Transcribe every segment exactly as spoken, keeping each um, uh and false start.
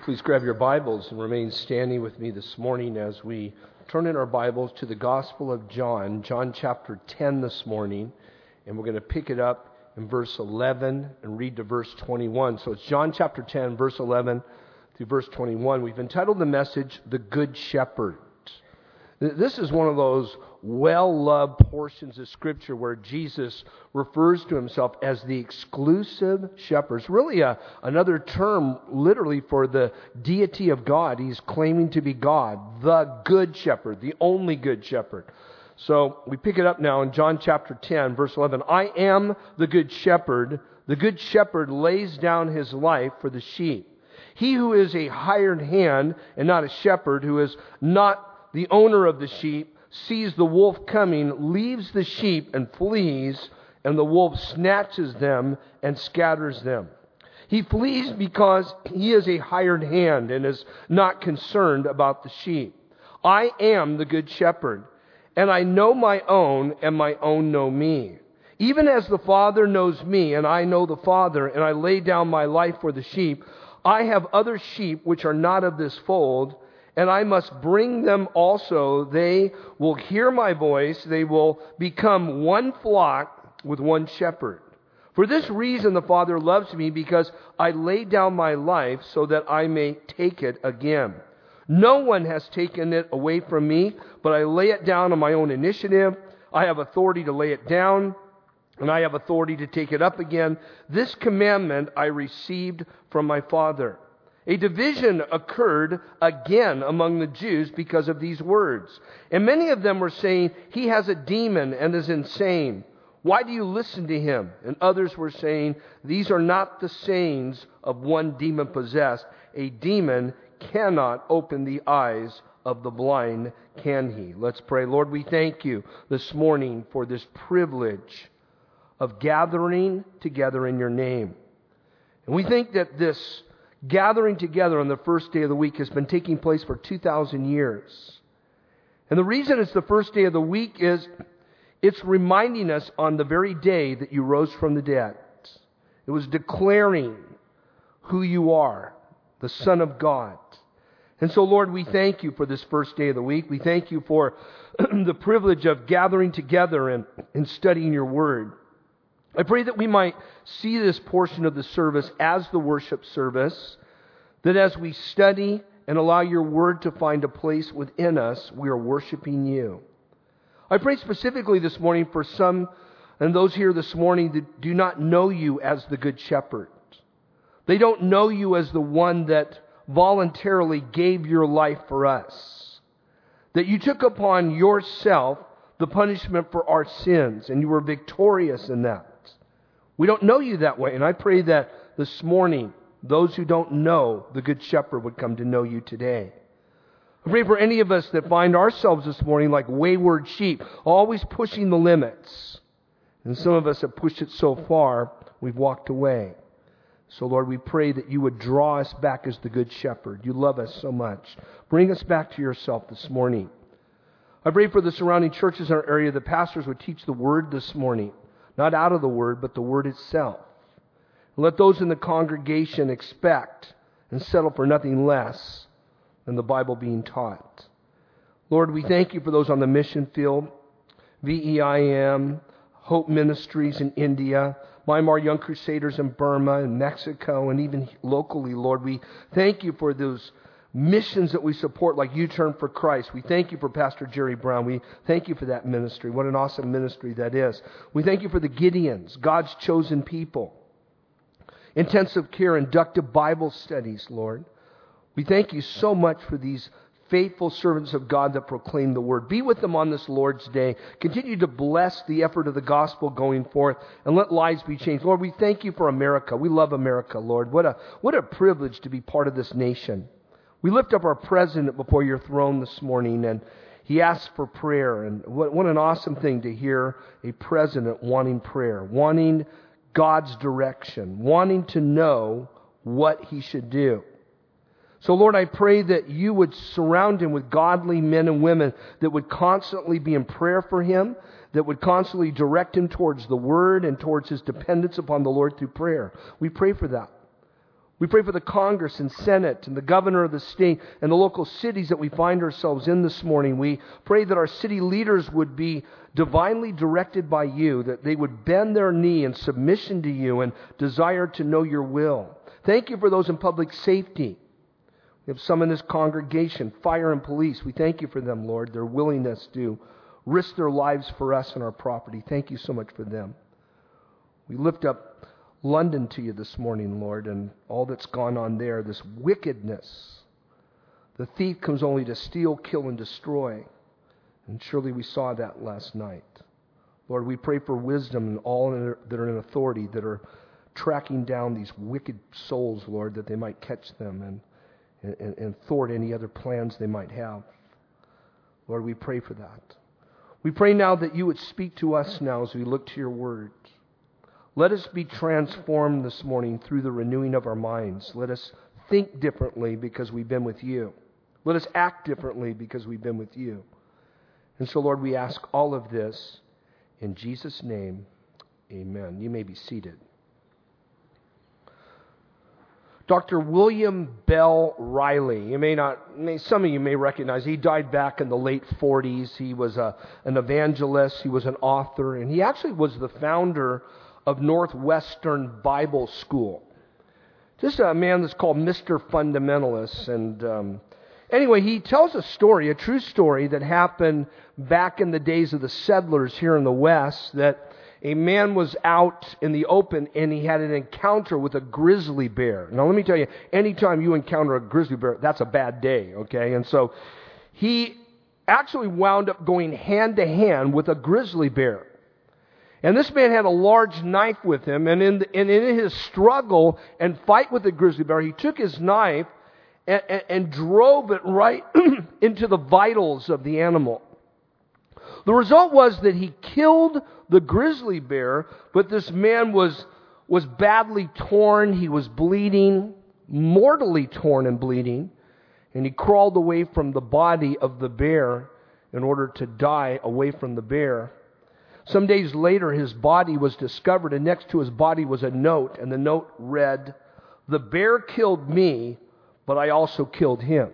Please grab your Bibles and remain standing with me this morning as we turn in our Bibles to the Gospel of John, John chapter ten this morning, and we're going to pick it up in verse eleven and read to verse twenty-one. So it's John chapter ten, verse eleven through verse twenty-one. We've entitled the message, The Good Shepherd. This is one of those well-loved portions of Scripture where Jesus refers to himself as the exclusive shepherd. It's really a, another term literally for the deity of God. He's claiming to be God, the Good Shepherd, the only Good Shepherd. So we pick it up now in John chapter ten, verse eleven. I am the Good Shepherd. The Good Shepherd lays down his life for the sheep. He who is a hired hand and not a shepherd, who is not the owner of the sheep, sees the wolf coming, leaves the sheep and flees, and the wolf snatches them and scatters them. He flees because he is a hired hand and is not concerned about the sheep. I am the Good Shepherd, and I know my own, and my own know me. Even as the Father knows me, and I know the Father, and I lay down my life for the sheep, I have other sheep which are not of this fold, and I must bring them also. They will hear my voice. They will become one flock with one shepherd. For this reason the Father loves me, because I lay down my life so that I may take it again. No one has taken it away from me, but I lay it down on my own initiative. I have authority to lay it down, and I have authority to take it up again. This commandment I received from my Father. A division occurred again among the Jews because of these words. And many of them were saying, he has a demon and is insane. Why do you listen to him? And others were saying, these are not the sayings of one demon-possessed. A demon cannot open the eyes of the blind, can he? Let's pray. Lord, we thank you this morning for this privilege of gathering together in your name. And we think that this gathering together on the first day of the week has been taking place for two thousand years. And the reason it's the first day of the week is it's reminding us on the very day that you rose from the dead. It was declaring who you are, the Son of God. And so, Lord, we thank you for this first day of the week. We thank you for the privilege of gathering together and, and studying your word. I pray that we might see this portion of the service as the worship service, that as we study and allow your word to find a place within us, we are worshiping you. I pray specifically this morning for some and those here this morning that do not know you as the Good Shepherd. They don't know you as the one that voluntarily gave your life for us. That you took upon yourself the punishment for our sins, and you were victorious in that. We don't know you that way, and I pray that this morning, those who don't know the Good Shepherd would come to know you today. I pray for any of us that find ourselves this morning like wayward sheep, always pushing the limits. And some of us have pushed it so far, we've walked away. So, Lord, we pray that you would draw us back as the Good Shepherd. You love us so much. Bring us back to yourself this morning. I pray for the surrounding churches in our area, the pastors would teach the Word this morning. Not out of the Word, but the Word itself. Let those in the congregation expect and settle for nothing less than the Bible being taught. Lord, we thank you for those on the mission field, V E I M, Hope Ministries in India, Myanmar Young Crusaders in Burma and Mexico, and even locally, Lord. We thank you for those missions that we support, like U-Turn for Christ. We thank you for Pastor Jerry Brown. We thank you for that ministry. What an awesome ministry that is. We thank you for the Gideons, God's chosen people. Intensive care, inductive Bible studies, Lord. We thank you so much for these faithful servants of God that proclaim the word. Be with them on this Lord's Day. Continue to bless the effort of the gospel going forth, and let lives be changed. Lord, we thank you for America. We love America, Lord. What a, what a privilege to be part of this nation. We lift up our president before your throne this morning, and he asks for prayer. And what, what an awesome thing to hear a president wanting prayer, wanting God's direction, wanting to know what he should do. So, Lord, I pray that you would surround him with godly men and women that would constantly be in prayer for him, that would constantly direct him towards the Word and towards his dependence upon the Lord through prayer. We pray for that. We pray for the Congress and Senate and the governor of the state and the local cities that we find ourselves in this morning. We pray that our city leaders would be divinely directed by you, that they would bend their knee in submission to you and desire to know your will. Thank you for those in public safety. We have some in this congregation, fire and police. We thank you for them, Lord, their willingness to risk their lives for us and our property. Thank you so much for them. We lift up London to you this morning, Lord, and all that's gone on there, this wickedness. The thief comes only to steal, kill, and destroy. And surely we saw that last night. Lord, we pray for wisdom and all that are in authority that are tracking down these wicked souls, Lord, that they might catch them and, and, and thwart any other plans they might have. Lord, we pray for that. We pray now that you would speak to us now as we look to your word. Let us be transformed this morning through the renewing of our minds. Let us think differently because we've been with you. Let us act differently because we've been with you. And so, Lord, we ask all of this in Jesus' name. Amen. You may be seated. Doctor William Bell Riley. You may not, may, some of you may recognize. He died back in the late forties. He was a, an evangelist. He was an author. And he actually was the founder of Northwestern Bible School. Just a man that's called Mister Fundamentalist. And um, anyway, he tells a story, a true story that happened back in the days of the settlers here in the West, that a man was out in the open and he had an encounter with a grizzly bear. Now let me tell you, anytime you encounter a grizzly bear, that's a bad day, okay? And so he actually wound up going hand to hand with a grizzly bear. And this man had a large knife with him, and in, the, and in his struggle and fight with the grizzly bear, he took his knife and, and, and drove it right into the vitals of the animal. The result was that he killed the grizzly bear, but this man was, was badly torn. He was bleeding, mortally torn and bleeding, and he crawled away from the body of the bear in order to die away from the bear. Some days later, his body was discovered, and next to his body was a note, and the note read, "The bear killed me, but I also killed him."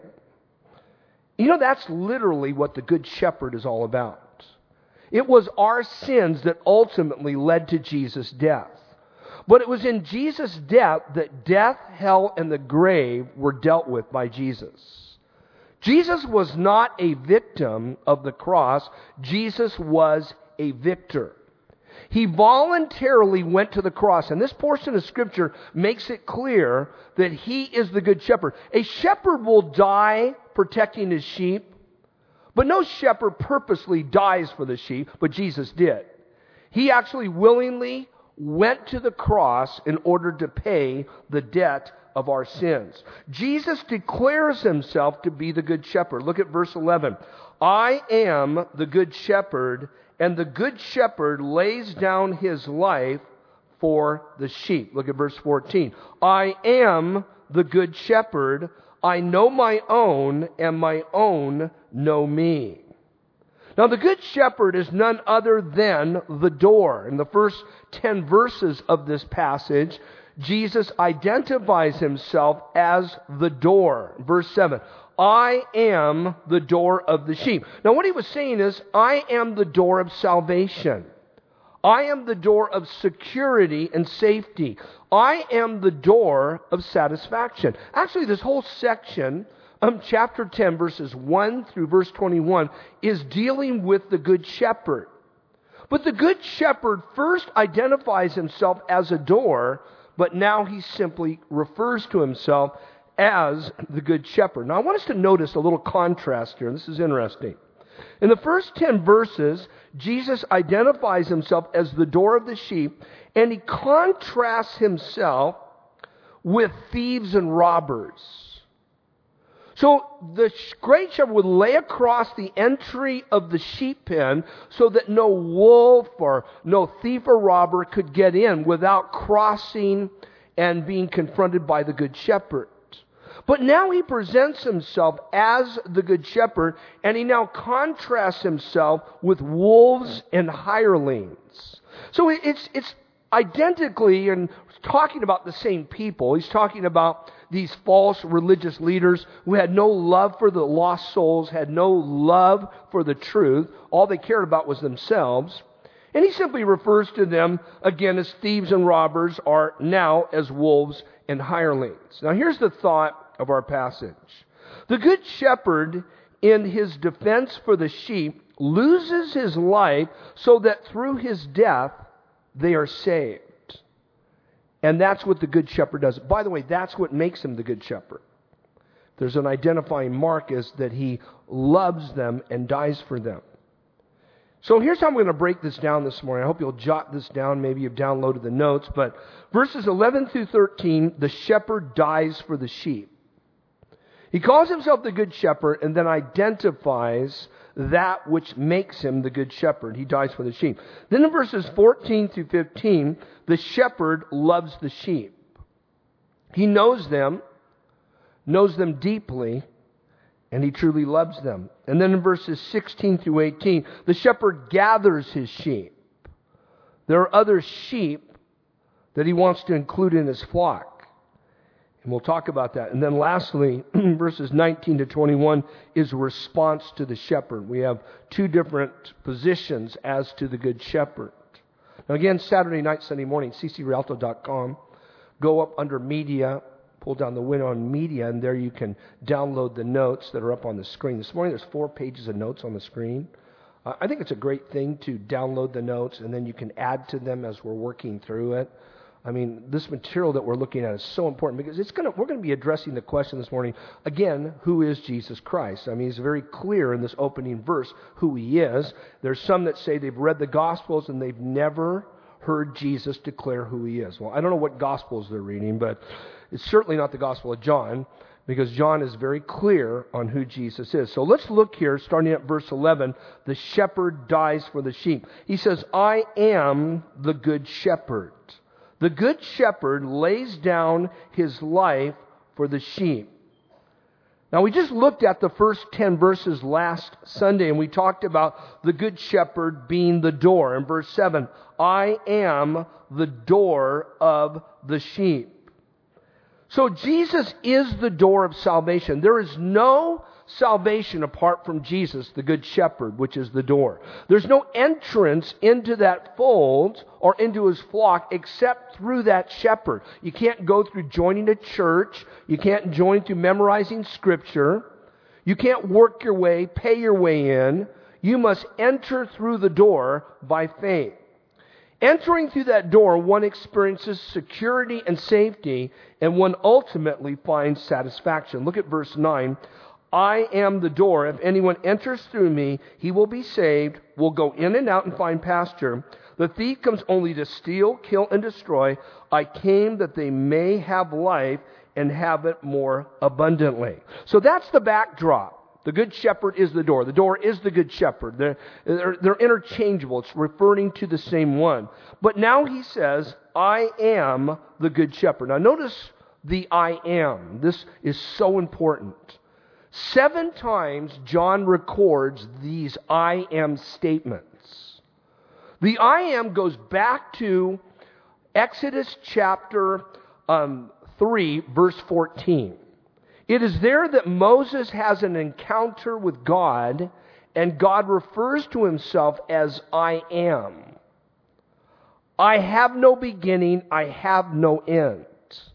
You know, that's literally what the Good Shepherd is all about. It was our sins that ultimately led to Jesus' death. But it was in Jesus' death that death, hell, and the grave were dealt with by Jesus. Jesus was not a victim of the cross. Jesus was a victor. He voluntarily went to the cross, and this portion of Scripture makes it clear that He is the Good Shepherd. A shepherd will die protecting his sheep, but no shepherd purposely dies for the sheep, but Jesus did. He actually willingly went to the cross in order to pay the debt of our sins. Jesus declares Himself to be the Good Shepherd. Look at verse eleven. "I am the Good Shepherd, and the Good Shepherd lays down His life for the sheep." Look at verse fourteen. "I am the Good Shepherd. I know my own, and my own know me." Now, the Good Shepherd is none other than the door. In the first ten verses of this passage, Jesus identifies Himself as the door. Verse seven. "I am the door of the sheep." Now what He was saying is, I am the door of salvation. I am the door of security and safety. I am the door of satisfaction. Actually, this whole section, um, chapter ten, verses one through verse twenty-one, is dealing with the Good Shepherd. But the Good Shepherd first identifies Himself as a door, but now He simply refers to Himself as the Good Shepherd. Now I want us to notice a little contrast here, and this is interesting. In the first ten verses, Jesus identifies Himself as the door of the sheep, and He contrasts Himself with thieves and robbers. So the Great Shepherd would lay across the entry of the sheep pen so that no wolf or no thief or robber could get in without crossing and being confronted by the Good Shepherd. But now He presents Himself as the Good Shepherd, and He now contrasts Himself with wolves and hirelings. So it's, it's identically and talking about the same people. He's talking about these false religious leaders who had no love for the lost souls, had no love for the truth. All they cared about was themselves. And he simply refers to them again as thieves and robbers, are now as wolves and hirelings. Now here's the thought of our passage. The good shepherd, in his defense for the sheep, loses his life so that through his death they are saved. And that's what the good shepherd does. By the way, that's what makes him the good shepherd. There's an identifying mark, is that he loves them and dies for them. So here's how I'm going to break this down this morning. I hope you'll jot this down. Maybe you've downloaded the notes. But verses eleven through thirteen, the shepherd dies for the sheep. He calls himself the good shepherd and then identifies that which makes him the good shepherd. He dies for the sheep. Then in verses fourteen through fifteen, the shepherd loves the sheep. He knows them, knows them deeply, and he truly loves them. And then in verses sixteen through eighteen, the shepherd gathers his sheep. There are other sheep that he wants to include in his flock. And we'll talk about that. And then lastly, verses nineteen to twenty-one is a response to the shepherd. We have two different positions as to the good shepherd. Now again, Saturday night, Sunday morning, c c rialto dot com. Go up under media, pull down the window on media, and there you can download the notes that are up on the screen. This morning there's four pages of notes on the screen. Uh, I think it's a great thing to download the notes, and then you can add to them as we're working through it. I mean, this material that we're looking at is so important because it's going to, we're going to be addressing the question this morning, again, who is Jesus Christ? I mean, he's very clear in this opening verse who he is. There's some that say they've read the Gospels and they've never heard Jesus declare who he is. Well, I don't know what Gospels they're reading, but it's certainly not the Gospel of John, because John is very clear on who Jesus is. So let's look here, starting at verse eleven. The shepherd dies for the sheep. He says, I am the good shepherd. The good shepherd lays down his life for the sheep. Now, we just looked at the first ten verses last Sunday, and we talked about the good shepherd being the door. In verse seven, I am the door of the sheep. So Jesus is the door of salvation. There is no salvation apart from Jesus, the good shepherd, which is the door. There's no entrance into that fold or into his flock except through that shepherd. You can't go through joining a church. You can't join through memorizing scripture. You can't work your way, pay your way in. You must enter through the door by faith. Entering through that door, one experiences security and safety, and one ultimately finds satisfaction. Look at verse nine. I am the door. If anyone enters through me, he will be saved, will go in and out and find pasture. The thief comes only to steal, kill, and destroy. I came that they may have life and have it more abundantly. So that's the backdrop. The good shepherd is the door. The door is the good shepherd. They're, they're, they're interchangeable. It's referring to the same one. But now he says, I am the good shepherd. Now notice the I am. This is so important. Seven times John records these I am statements. The I am goes back to Exodus chapter um, three, verse fourteen. It is there that Moses has an encounter with God, and God refers to himself as I am. I have no beginning, I have no end.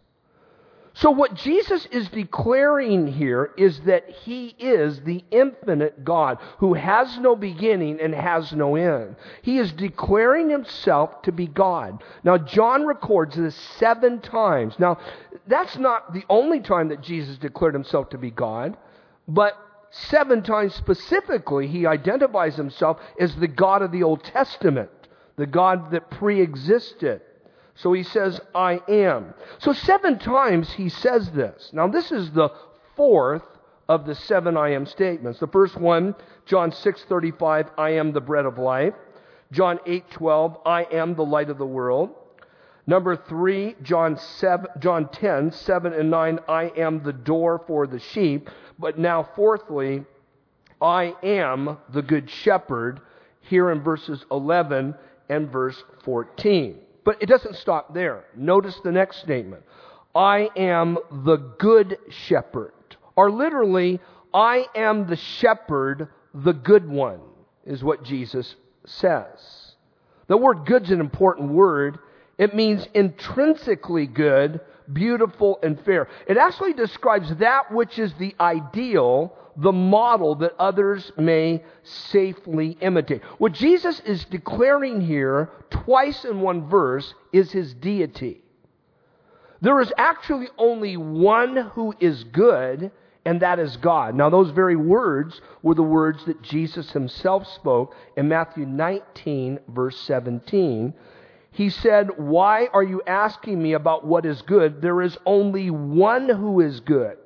So what Jesus is declaring here is that he is the infinite God who has no beginning and has no end. He is declaring himself to be God. Now, John records this seven times. Now, that's not the only time that Jesus declared himself to be God, but seven times specifically he identifies himself as the God of the Old Testament, the God that pre-existed. So he says, I am. So seven times he says this. Now this is the fourth of the seven I am statements. The first one, John six thirty-five, I am the bread of life. John eight twelve, I am the light of the world. Number three, John seven, John ten, seven and nine, I am the door for the sheep. But now fourthly, I am the good shepherd, here in verses eleven and verse fourteen. But it doesn't stop there. Notice the next statement. I am the good shepherd. Or literally, I am the shepherd, the good one, is what Jesus says. The word good's an important word. It means intrinsically good, beautiful, and fair. It actually describes that which is the ideal, the model that others may safely imitate. What Jesus is declaring here, twice in one verse, is his deity. There is actually only one who is good, and that is God. Now, those very words were the words that Jesus himself spoke in Matthew nineteen, verse seventeen. He said, "Why are you asking me about what is good? There is only one who is good."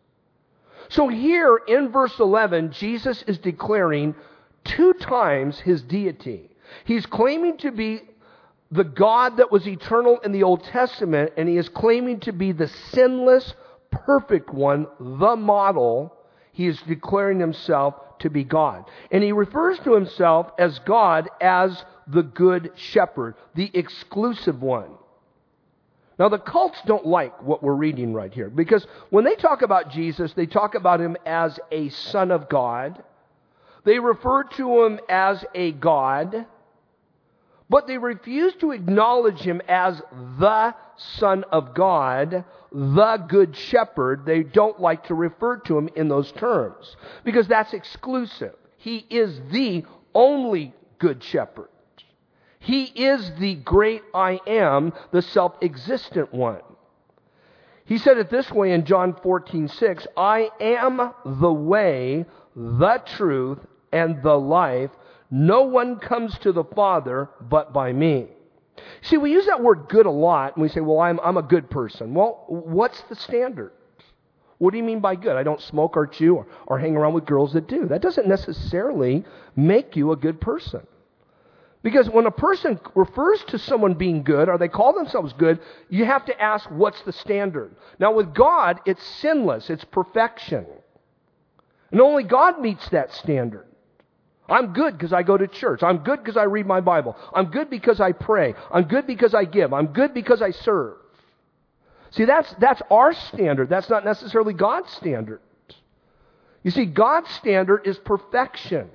So here in verse eleven, Jesus is declaring two times his deity. He's claiming to be the God that was eternal in the Old Testament, and he is claiming to be the sinless, perfect one, the model. He is declaring himself to be God. And he refers to himself as God as the good shepherd, the exclusive one. Now, the cults don't like what we're reading right here, because when they talk about Jesus, they talk about him as a son of God. They refer to him as a God, but they refuse to acknowledge him as the Son of God, the Good Shepherd. They don't like to refer to him in those terms, because that's exclusive. He is the only Good Shepherd. He is the great I am, the self-existent one. He said it this way in John fourteen six, I am the way, the truth, and the life. No one comes to the Father but by me. See, we use that word good a lot, and we say, well, I'm, I'm a good person. Well, what's the standard? What do you mean by good? I don't smoke or chew or, or hang around with girls that do. That doesn't necessarily make you a good person. Because when a person refers to someone being good, or they call themselves good, you have to ask, what's the standard? Now, with God, it's sinless. It's perfection. And only God meets that standard. I'm good because I go to church. I'm good because I read my Bible. I'm good because I pray. I'm good because I give. I'm good because I serve. See, that's, that's our standard. That's not necessarily God's standard. You see, God's standard is perfection.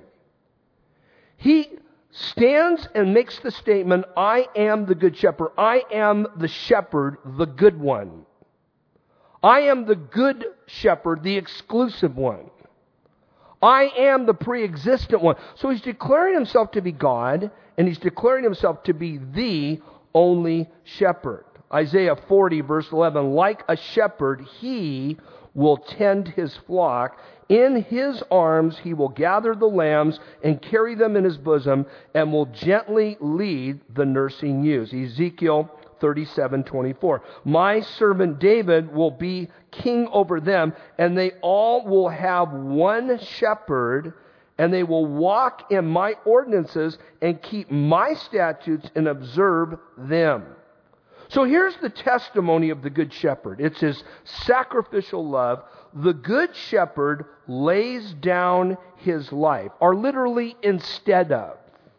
He stands and makes the statement, I am the good shepherd. I am the shepherd, the good one. I am the good shepherd, the exclusive one. I am the pre-existent one. So he's declaring himself to be God, and he's declaring himself to be the only shepherd. Isaiah forty, verse eleven, like a shepherd, he will tend his flock. In his arms he will gather the lambs and carry them in his bosom, and will gently lead the nursing ewes. Ezekiel thirty-seven twenty-four. My servant David will be king over them, and they all will have one shepherd, and they will walk in my ordinances and keep my statutes and observe them. So here's the testimony of the Good Shepherd. It's his sacrificial love. The Good Shepherd lays down his life, or literally instead of.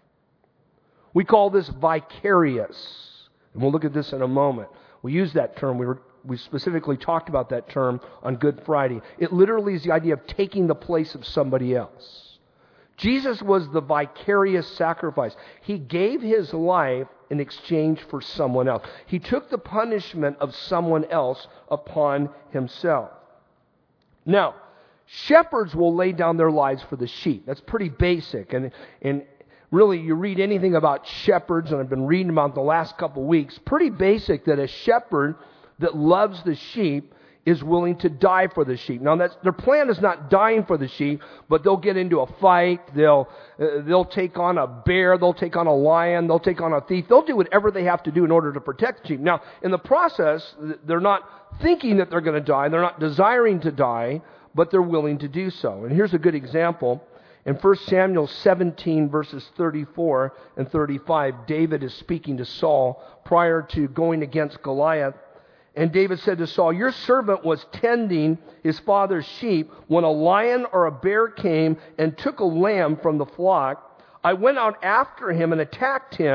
We call this vicarious. And we'll look at this in a moment. We use that term. We were, we specifically talked about that term on Good Friday. It literally is the idea of taking the place of somebody else. Jesus was the vicarious sacrifice. He gave his life in exchange for someone else. He took the punishment of someone else upon himself. Now, shepherds will lay down their lives for the sheep. That's pretty basic. And, and really, you read anything about shepherds, and I've been reading about the last couple weeks, pretty basic that a shepherd that loves the sheep is willing to die for the sheep. Now, that's, their plan is not dying for the sheep, but they'll get into a fight. They'll uh, they'll take on a bear. They'll take on a lion. They'll take on a thief. They'll do whatever they have to do in order to protect the sheep. Now, in the process, they're not thinking that they're going to die. They're not desiring to die, but they're willing to do so. And here's a good example. In First Samuel seventeen, verses thirty-four and thirty-five, David is speaking to Saul prior to going against Goliath. And David said to Saul, your servant was tending his father's sheep when a lion or a bear came and took a lamb from the flock. I went out after him and attacked him,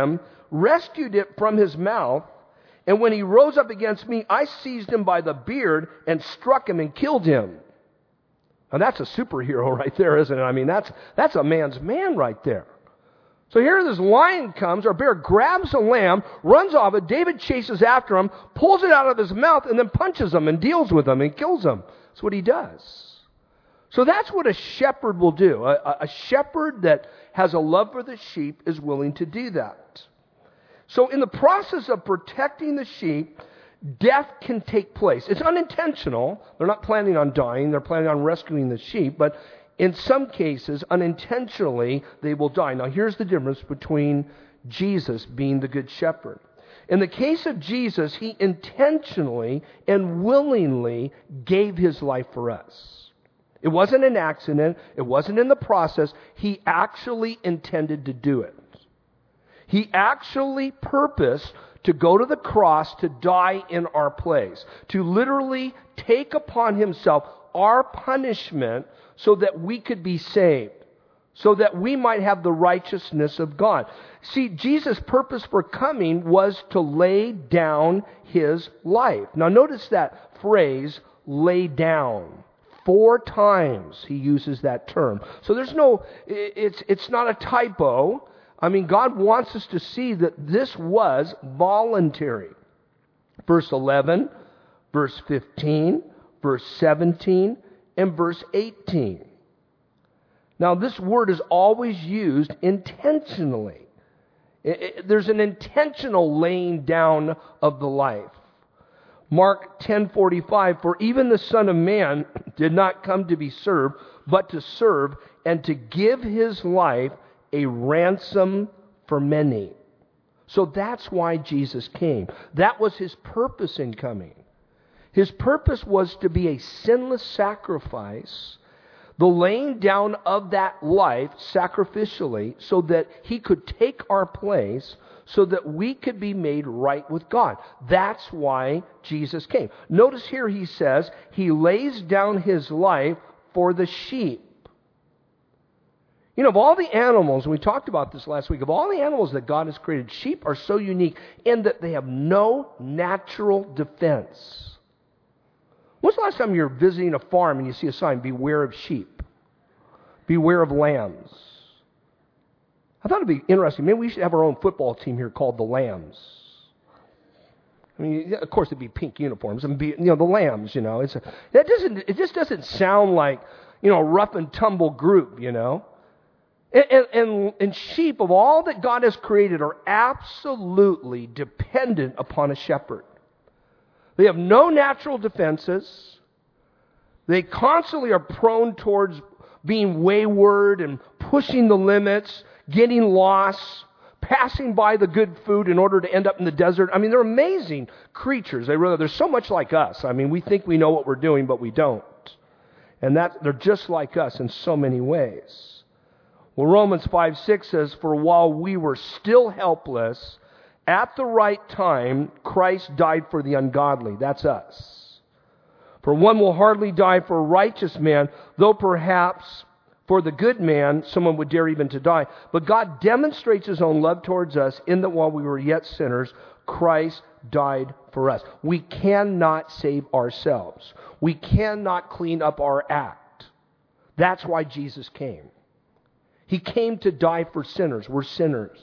rescued it from his mouth, and when he rose up against me, I seized him by the beard and struck him and killed him. Now that's a superhero right there, isn't it? I mean, that's that's a man's man right there. So here this lion comes, our bear grabs a lamb, runs off it, David chases after him, pulls it out of his mouth, and then punches him and deals with him and kills him. That's what he does. So that's what a shepherd will do. A, a shepherd that has a love for the sheep is willing to do that. So in the process of protecting the sheep, death can take place. It's unintentional. They're not planning on dying. They're planning on rescuing the sheep. But in some cases, unintentionally, they will die. Now, here's the difference between Jesus being the good shepherd. In the case of Jesus, he intentionally and willingly gave his life for us. It wasn't an accident. It wasn't in the process. He actually intended to do it. He actually purposed to go to the cross to die in our place, to literally take upon himself our punishment so that we could be saved, so that we might have the righteousness of God. See, Jesus' purpose for coming was to lay down his life. Now notice that phrase, lay down. Four times he uses that term. So there's no, it's, it's not a typo. I mean, God wants us to see that this was voluntary. Verse eleven, verse fifteen, verse seventeen, and verse eighteen. Now, this word is always used intentionally. It, it, there's an intentional laying down of the life. Mark ten forty-five, for even the Son of Man did not come to be served, but to serve and to give his life a ransom for many. So that's why Jesus came. That was his purpose in coming. His purpose was to be a sinless sacrifice, the laying down of that life sacrificially so that he could take our place so that we could be made right with God. That's why Jesus came. Notice here he says he lays down his life for the sheep. You know, of all the animals, and we talked about this last week, of all the animals that God has created, sheep are so unique in that they have no natural defense. When's the last time you're visiting a farm and you see a sign, beware of sheep, beware of lambs? I thought it'd be interesting. Maybe we should have our own football team here called the Lambs. I mean, of course, it'd be pink uniforms and be, you know, the Lambs. You know, it's a, that doesn't. It just doesn't sound like, you know, a rough and tumble group. You know, and, and and sheep of all that God has created are absolutely dependent upon a shepherd. They have no natural defenses. They constantly are prone towards being wayward and pushing the limits, getting lost, passing by the good food in order to end up in the desert. I mean, they're amazing creatures. They really, they're so much like us. I mean, we think we know what we're doing, but we don't. And that they're just like us in so many ways. Well, Romans five six says, for while we were still helpless, at the right time, Christ died for the ungodly. That's us. For one will hardly die for a righteous man, though perhaps for the good man, someone would dare even to die. But God demonstrates his own love towards us in that while we were yet sinners, Christ died for us. We cannot save ourselves. We cannot clean up our act. That's why Jesus came. He came to die for sinners. We're sinners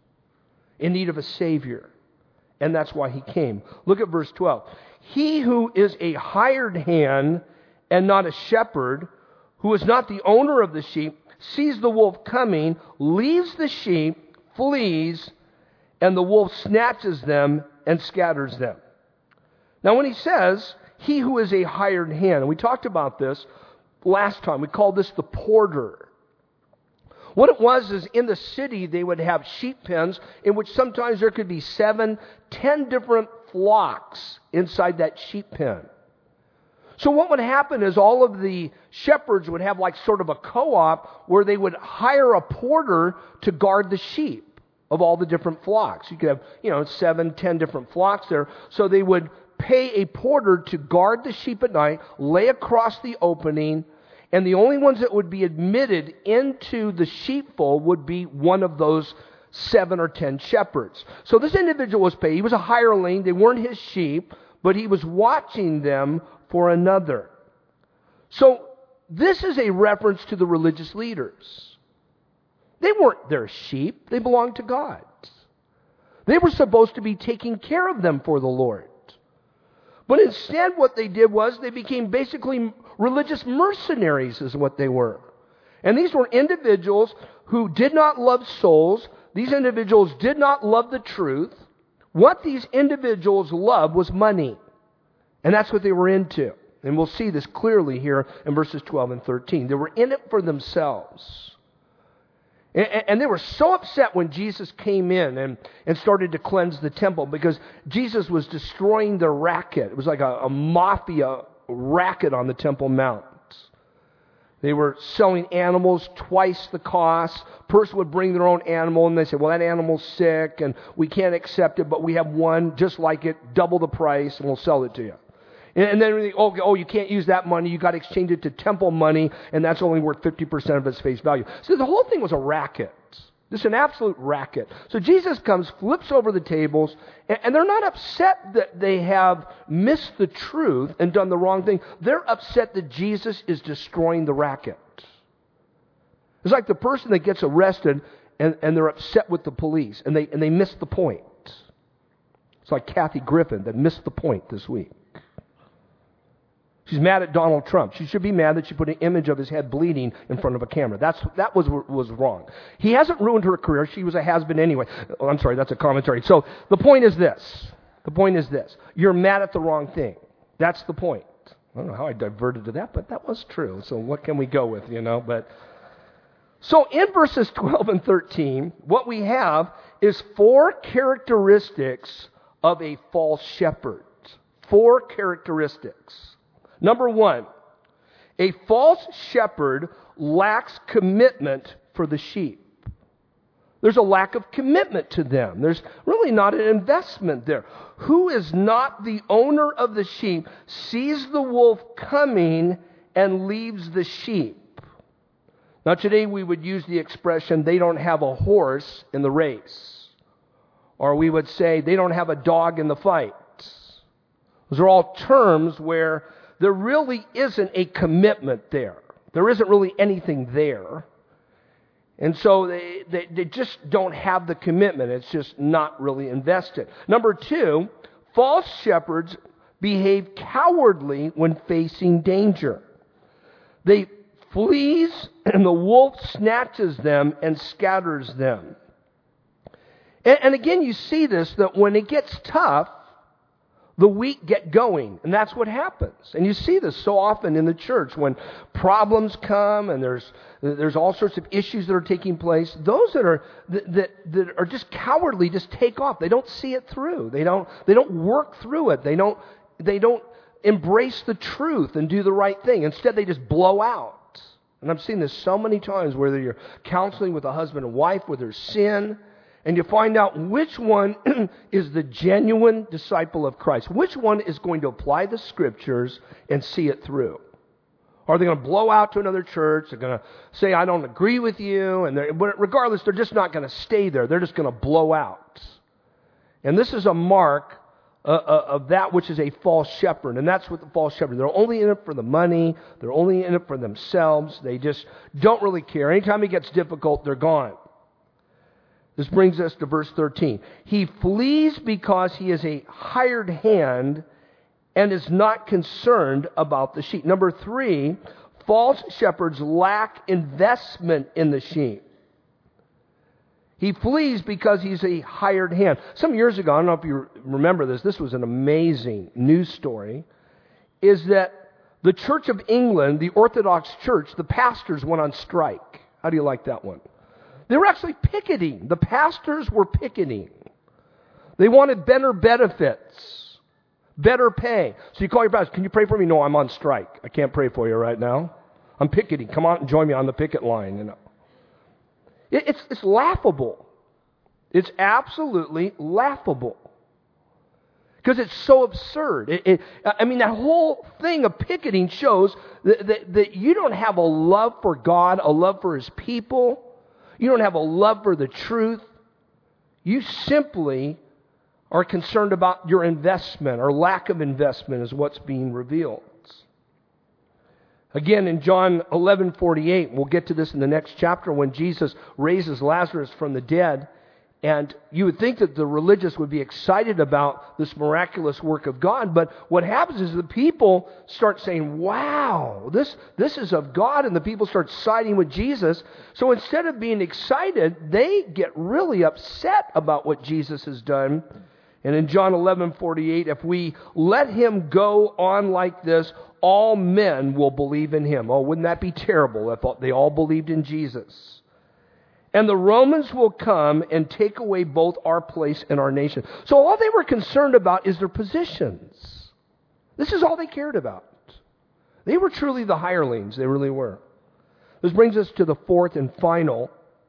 in need of a Savior. And that's why he came. Look at verse twelve. He who is a hired hand and not a shepherd, who is not the owner of the sheep, sees the wolf coming, leaves the sheep, flees, and the wolf snatches them and scatters them. Now when he says, he who is a hired hand, and we talked about this last time, we called this the porter. What it was is in the city they would have sheep pens in which sometimes there could be seven, ten different flocks inside that sheep pen. So what would happen is all of the shepherds would have like sort of a co-op where they would hire a porter to guard the sheep of all the different flocks. You could have, you know, seven, ten different flocks there. So they would pay a porter to guard the sheep at night, lay across the opening, and the only ones that would be admitted into the sheepfold would be one of those seven or ten shepherds. So this individual was paid. He was a hireling. They weren't his sheep, but he was watching them for another. So this is a reference to the religious leaders. They weren't their sheep. They belonged to God. They were supposed to be taking care of them for the Lord. But instead what they did was they became basically religious mercenaries is what they were. And these were individuals who did not love souls. These individuals did not love the truth. What these individuals loved was money. And that's what they were into. And we'll see this clearly here in verses twelve and thirteen. They were in it for themselves. And, and they were so upset when Jesus came in and, and started to cleanse the temple because Jesus was destroying their racket. It was like a, a mafia racket on the Temple Mount. They were selling animals twice the cost. Person would bring their own animal and they said, well, that animal's sick and we can't accept it, but we have one just like it, double the price, and we'll sell it to you. And, and then, they, oh, oh, you can't use that money. You got to exchange it to temple money, and that's only worth fifty percent of its face value. So the whole thing was a racket. This is an absolute racket. So Jesus comes, flips over the tables, and, and they're not upset that they have missed the truth and done the wrong thing. They're upset that Jesus is destroying the racket. It's like the person that gets arrested and, and they're upset with the police and they and they miss the point. It's like Kathy Griffin that missed the point this week. She's mad at Donald Trump. She should be mad that she put an image of his head bleeding in front of a camera. That's that was was wrong. He hasn't ruined her career. She was a has-been anyway. Oh, I'm sorry, that's a commentary. So the point is this. The point is this. You're mad at the wrong thing. That's the point. I don't know how I diverted to that, but that was true. So what can we go with, you know? But so in verses twelve and thirteen, what we have is four characteristics of a false shepherd. Four characteristics. Number one, a false shepherd lacks commitment for the sheep. There's a lack of commitment to them. There's really not an investment there. Who is not the owner of the sheep sees the wolf coming and leaves the sheep. Now today we would use the expression, they don't have a horse in the race. Or we would say, they don't have a dog in the fight. Those are all terms where there really isn't a commitment there. There isn't really anything there. And so they, they, they just don't have the commitment. It's just not really invested. Number two, false shepherds behave cowardly when facing danger. They flees and the wolf snatches them and scatters them. And, and again, you see this, that when it gets tough, the weak get going, and that's what happens. And you see this so often in the church when problems come and there's there's all sorts of issues that are taking place. Those that are that, that that are just cowardly just take off. They don't see it through. They don't they don't work through it. They don't they don't embrace the truth and do the right thing. Instead, they just blow out. And I've seen this so many times, whether you're counseling with a husband and wife with their sin, and you find out which one is the genuine disciple of Christ. Which one is going to apply the Scriptures and see it through? Are they going to blow out to another church? They're going to say, I don't agree with you. And regardless, they're just not going to stay there. They're just going to blow out. And this is a mark uh, of that which is a false shepherd. And that's what the false shepherd. They're only in it for the money. They're only in it for themselves. They just don't really care. Anytime it gets difficult, they're gone. This brings us to verse thirteen. He flees because he is a hired hand and is not concerned about the sheep. Number three, false shepherds lack investment in the sheep. He flees because he's a hired hand. Some years ago, I don't know if you remember this, this was an amazing news story, is that the Church of England, the Orthodox Church, the pastors went on strike. How do you like that one? They were actually picketing. The pastors were picketing. They wanted better benefits, better pay. So you call your pastor, can you pray for me? No, I'm on strike. I can't pray for you right now. I'm picketing. Come on and join me on the picket line. You know, it, it's it's laughable. It's absolutely laughable because it's so absurd. It, it, I mean, that whole thing of picketing shows that, that, that you don't have a love for God, a love for His people. You don't have a love for the truth. You simply are concerned about your investment or lack of investment is what's being revealed. Again, in John eleven forty-eight, we'll get to this in the next chapter, when Jesus raises Lazarus from the dead. And you would think that the religious would be excited about this miraculous work of God. But what happens is the people start saying, wow, this, this is of God. And the people start siding with Jesus. So instead of being excited, they get really upset about what Jesus has done. And in John eleven forty-eight, if we let him go on like this, all men will believe in him. Oh, wouldn't that be terrible if they all believed in Jesus? And the Romans will come and take away both our place and our nation. So all they were concerned about is their positions. This is all they cared about. They were truly the hirelings. They really were. This brings us to the fourth and final.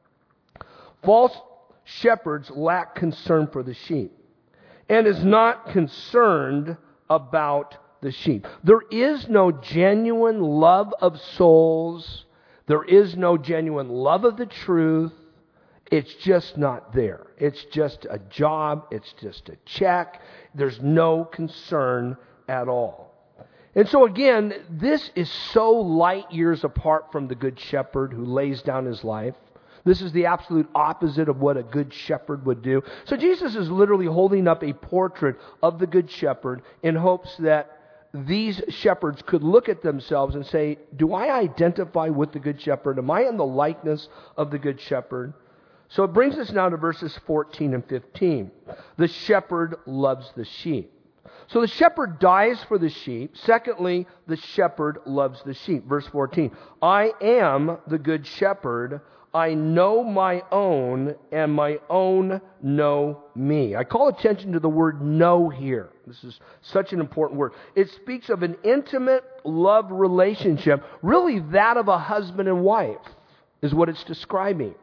False shepherds lack concern for the sheep and is not concerned about the sheep. There is no genuine love of souls. There is no genuine love of the truth. It's just not there. It's just a job. It's just a check. There's no concern at all. And so again, this is so light years apart from the Good Shepherd who lays down his life. This is the absolute opposite of what a Good Shepherd would do. So Jesus is literally holding up a portrait of the Good Shepherd in hopes that these shepherds could look at themselves and say, do I identify with the Good Shepherd? Am I in the likeness of the Good Shepherd? So it brings us now to verses fourteen and fifteen. The shepherd loves the sheep. So the shepherd dies for the sheep. Secondly, the shepherd loves the sheep. Verse fourteen, I am the Good Shepherd. I know my own, and my own know me. I call attention to the word know here. This is such an important word. It speaks of an intimate love relationship, really that of a husband and wife, is what it's describing.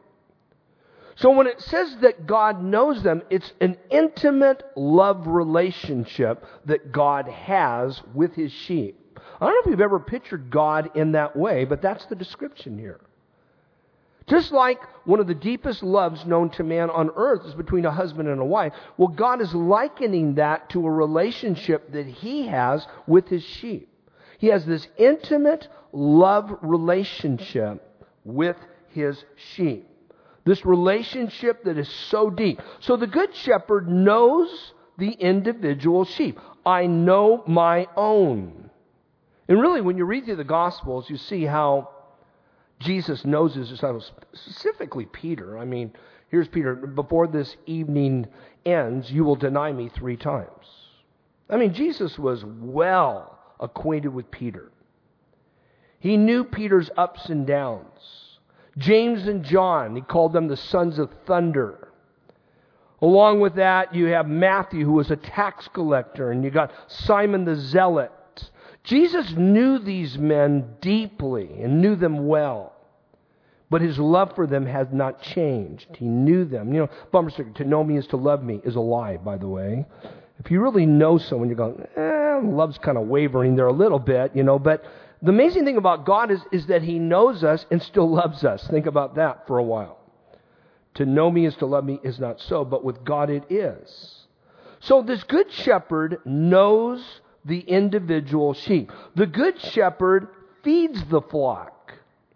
So when it says that God knows them, it's an intimate love relationship that God has with his sheep. I don't know if you've ever pictured God in that way, but that's the description here. Just like one of the deepest loves known to man on earth is between a husband and a wife, well, God is likening that to a relationship that he has with his sheep. He has this intimate love relationship with his sheep. This relationship that is so deep. So the Good Shepherd knows the individual sheep. I know my own. And really, when you read through the Gospels, you see how Jesus knows his disciples, specifically Peter. I mean, here's Peter. Before this evening ends, you will deny me three times. I mean, Jesus was well acquainted with Peter. He knew Peter's ups and downs. James and John, he called them the sons of thunder. Along with that, you have Matthew, who was a tax collector, and you got Simon the Zealot. Jesus knew these men deeply and knew them well. But his love for them has not changed. He knew them. You know, bumper sticker, to know me is to love me, is a lie, by the way. If you really know someone, you're going, eh, love's kind of wavering there a little bit, you know. But the amazing thing about God is, is that he knows us and still loves us. Think about that for a while. To know me is to love me is not so, but with God it is. So this Good Shepherd knows the individual sheep. The Good Shepherd feeds the flock.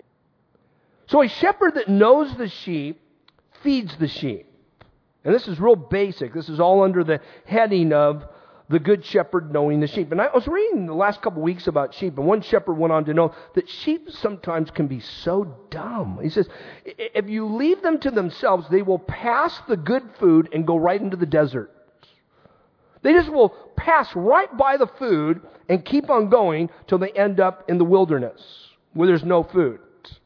So a shepherd that knows the sheep feeds the sheep. And this is real basic. This is all under the heading of the Good Shepherd knowing the sheep. And I was reading the last couple of weeks about sheep, and one shepherd went on to know that sheep sometimes can be so dumb. He says, if you leave them to themselves, they will pass the good food and go right into the desert. They just will pass right by the food and keep on going till they end up in the wilderness where there's no food.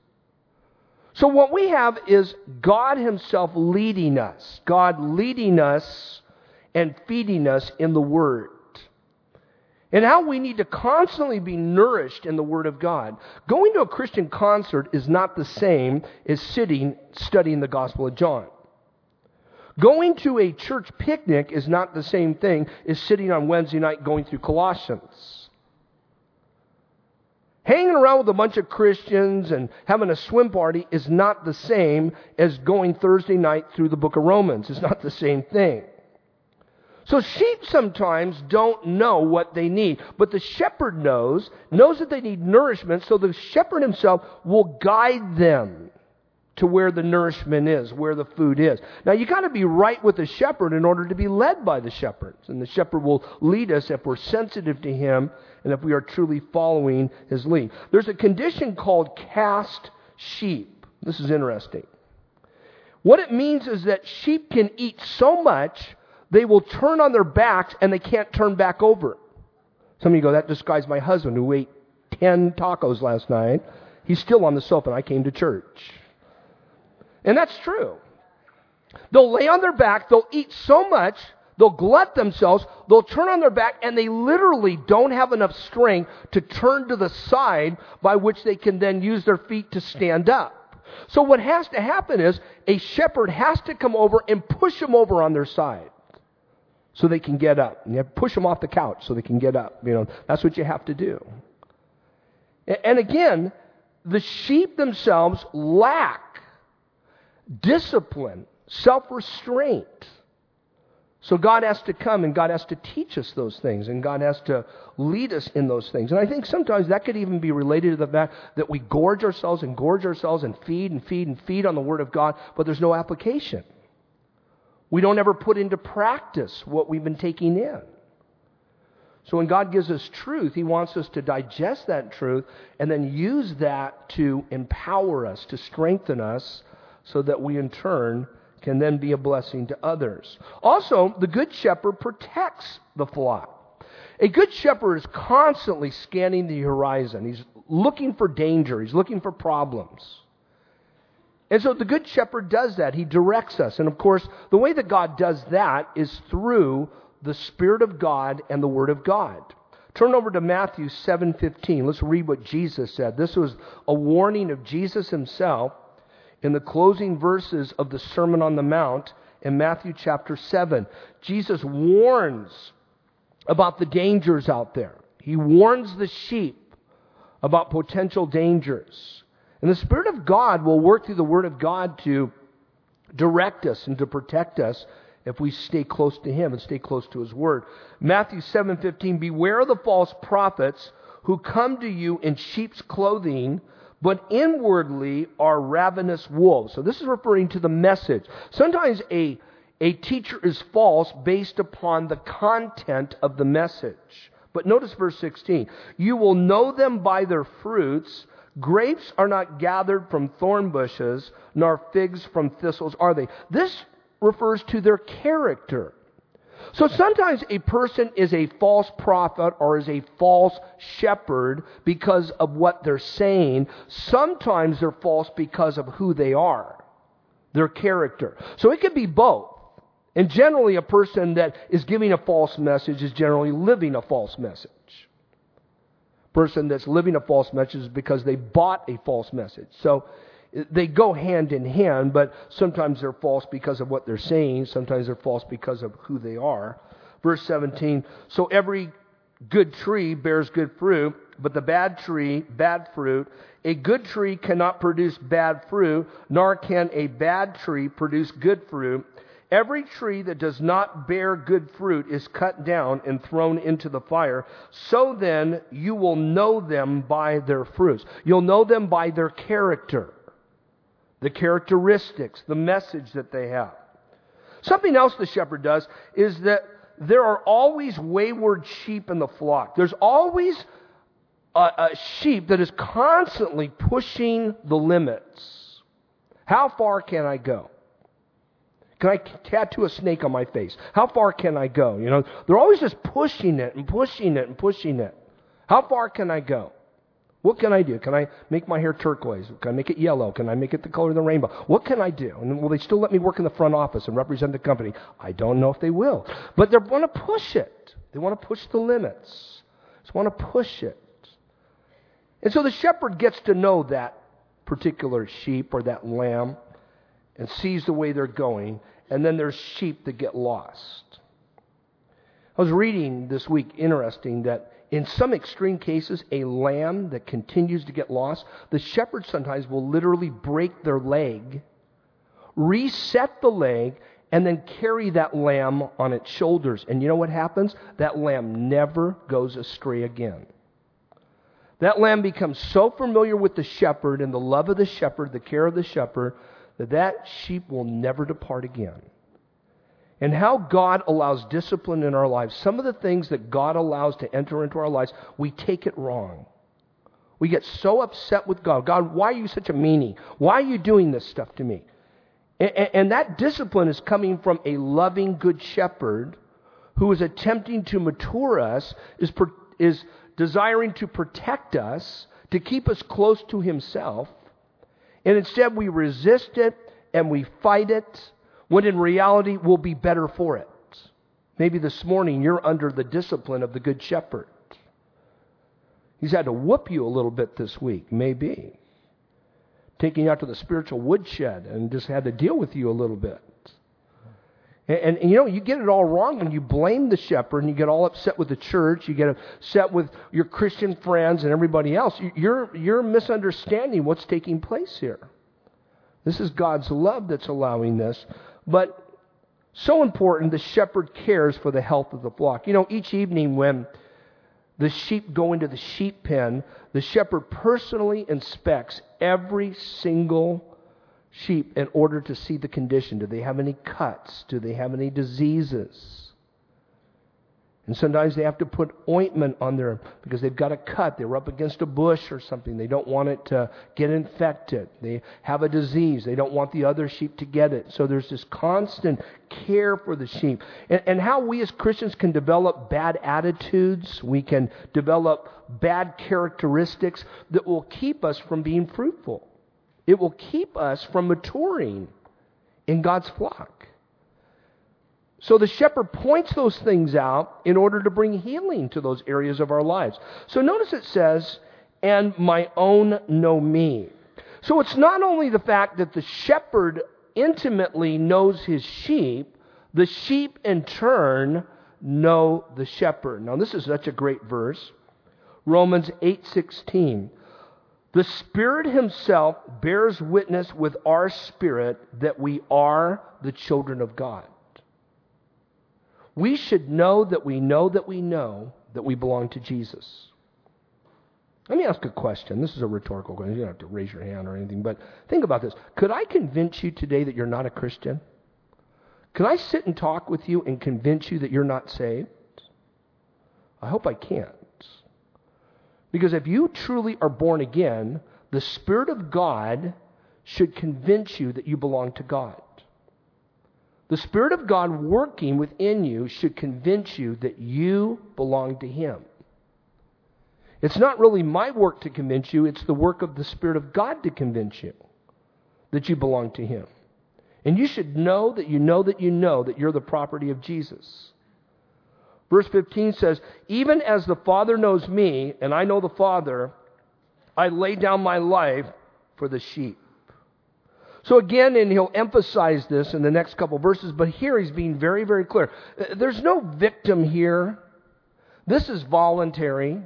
So what we have is God himself leading us. God leading us and feeding us in the Word. And how we need to constantly be nourished in the Word of God. Going to a Christian concert is not the same as sitting studying the Gospel of John. Going to a church picnic is not the same thing as sitting on Wednesday night going through Colossians. Hanging around with a bunch of Christians and having a swim party is not the same as going Thursday night through the book of Romans. It's not the same thing. So sheep sometimes don't know what they need, but the shepherd knows, knows that they need nourishment, so the shepherd himself will guide them to where the nourishment is, where the food is. Now you got to be right with the shepherd in order to be led by the shepherd. And the shepherd will lead us if we're sensitive to him and if we are truly following his lead. There's a condition called cast sheep. This is interesting. What it means is that sheep can eat so much they will turn on their backs and they can't turn back over. Some of you go, that describes my husband who ate ten tacos last night. He's still on the sofa and I came to church. And that's true. They'll lay on their back, they'll eat so much, they'll glut themselves, they'll turn on their back, and they literally don't have enough strength to turn to the side by which they can then use their feet to stand up. So what has to happen is a shepherd has to come over and push them over on their side so they can get up. And you have to push them off the couch so they can get up. You know, that's what you have to do. And again, the sheep themselves lack discipline, self-restraint. So God has to come and God has to teach us those things and God has to lead us in those things. And I think sometimes that could even be related to the fact that we gorge ourselves and gorge ourselves and feed and feed and feed on the Word of God, but there's no application. We don't ever put into practice what we've been taking in. So when God gives us truth, He wants us to digest that truth and then use that to empower us, to strengthen us, so that we in turn can then be a blessing to others. Also, the good shepherd protects the flock. A good shepherd is constantly scanning the horizon. He's looking for danger. He's looking for problems. And so the good shepherd does that. He directs us. And of course, the way that God does that is through the Spirit of God and the Word of God. Turn over to Matthew seven fifteen. Let's read what Jesus said. This was a warning of Jesus himself in the closing verses of the Sermon on the Mount in Matthew chapter seven. Jesus warns about the dangers out there. He warns the sheep about potential dangers. And the Spirit of God will work through the Word of God to direct us and to protect us if we stay close to Him and stay close to His Word. Matthew seven fifteen, beware of the false prophets who come to you in sheep's clothing, but inwardly are ravenous wolves. So this is referring to the message. Sometimes a, a teacher is false based upon the content of the message. But notice verse sixteen. You will know them by their fruits. Grapes are not gathered from thorn bushes, nor figs from thistles are they. This refers to their character. So sometimes a person is a false prophet or is a false shepherd because of what they're saying. Sometimes they're false because of who they are, their character. So it could be both. And generally a person that is giving a false message is generally living a false message. Person that's living a false message is because they bought a false message. So they go hand in hand, but sometimes they're false because of what they're saying. Sometimes they're false because of who they are. Verse seventeen, so every good tree bears good fruit, but the bad tree, bad fruit. A good tree cannot produce bad fruit, nor can a bad tree produce good fruit. Every tree that does not bear good fruit is cut down and thrown into the fire. So then you will know them by their fruits. You'll know them by their character. The characteristics, the message that they have. Something else the shepherd does is that there are always wayward sheep in the flock. There's always a, a sheep that is constantly pushing the limits. How far can I go? Can I tattoo a snake on my face? How far can I go? You know, they're always just pushing it and pushing it and pushing it. How far can I go? What can I do? Can I make my hair turquoise? Can I make it yellow? Can I make it the color of the rainbow? What can I do? And will they still let me work in the front office and represent the company? I don't know if they will. But they want to push it. They want to push the limits. They want to push it. And so the shepherd gets to know that particular sheep or that lamb and sees the way they're going. And then there's sheep that get lost. I was reading this week, interesting, that in some extreme cases, a lamb that continues to get lost, the shepherd sometimes will literally break their leg, reset the leg, and then carry that lamb on its shoulders. And you know what happens? That lamb never goes astray again. That lamb becomes so familiar with the shepherd and the love of the shepherd, the care of the shepherd, that that sheep will never depart again. And how God allows discipline in our lives. Some of the things that God allows to enter into our lives, we take it wrong. We get so upset with God. God, why are you such a meanie? Why are you doing this stuff to me? And, and that discipline is coming from a loving good shepherd who is attempting to mature us, is, is desiring to protect us, to keep us close to himself. And instead we resist it and we fight it, when in reality we'll be better for it. Maybe this morning you're under the discipline of the Good Shepherd. He's had to whoop you a little bit this week, maybe. Taking you out to the spiritual woodshed and just had to deal with you a little bit. And, and, and you know, you get it all wrong when you blame the shepherd and you get all upset with the church, you get upset with your Christian friends and everybody else. You're, you're misunderstanding what's taking place here. This is God's love that's allowing this. But so important, the shepherd cares for the health of the flock. You know, each evening when the sheep go into the sheep pen, the shepherd personally inspects every single sheep in order to see the condition. Do they have any cuts? Do they have any diseases? And sometimes they have to put ointment on there because they've got a cut. They were up against a bush or something. They don't want it to get infected. They have a disease. They don't want the other sheep to get it. So there's this constant care for the sheep. And, and how we as Christians can develop bad attitudes, we can develop bad characteristics that will keep us from being fruitful. It will keep us from maturing in God's flock. So the shepherd points those things out in order to bring healing to those areas of our lives. So notice it says, and my own know me. So it's not only the fact that the shepherd intimately knows his sheep, the sheep in turn know the shepherd. Now this is such a great verse. Romans eight sixteen. The Spirit himself bears witness with our spirit that we are the children of God. We should know that we know that we know that we belong to Jesus. Let me ask a question. This is a rhetorical question. You don't have to raise your hand or anything, but think about this. Could I convince you today that you're not a Christian? Could I sit and talk with you and convince you that you're not saved? I hope I can't. Because if you truly are born again, the Spirit of God should convince you that you belong to God. The Spirit of God working within you should convince you that you belong to Him. It's not really my work to convince you, it's the work of the Spirit of God to convince you that you belong to Him. And you should know that you know that you know that you're the property of Jesus. Verse fifteen says, even as the Father knows me, and I know the Father, I lay down my life for the sheep. So again, and he'll emphasize this in the next couple verses, but here he's being very, very clear. There's no victim here. This is voluntary.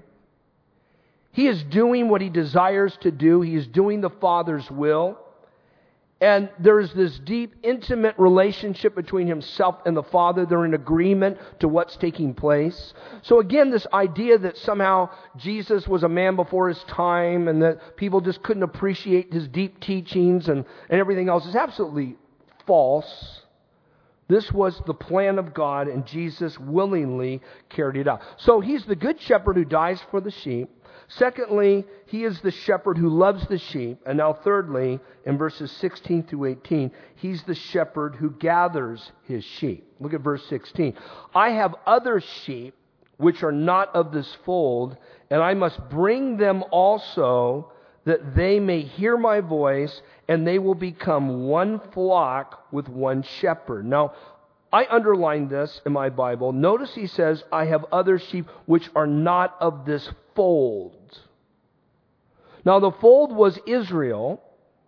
He is doing what he desires to do. He is doing the Father's will. And there's this deep, intimate relationship between himself and the Father. They're in agreement to what's taking place. So again, this idea that somehow Jesus was a man before his time and that people just couldn't appreciate his deep teachings and, and everything else is absolutely false. This was the plan of God, and Jesus willingly carried it out. So he's the good shepherd who dies for the sheep. Secondly, he is the shepherd who loves the sheep. And now thirdly, in verses sixteen through eighteen, he's the shepherd who gathers his sheep. Look at verse sixteen. I have other sheep which are not of this fold, and I must bring them also, that they may hear my voice, and they will become one flock with one shepherd. Now, I underlined this in my Bible. Notice he says, I have other sheep which are not of this fold. Now, the fold was Israel,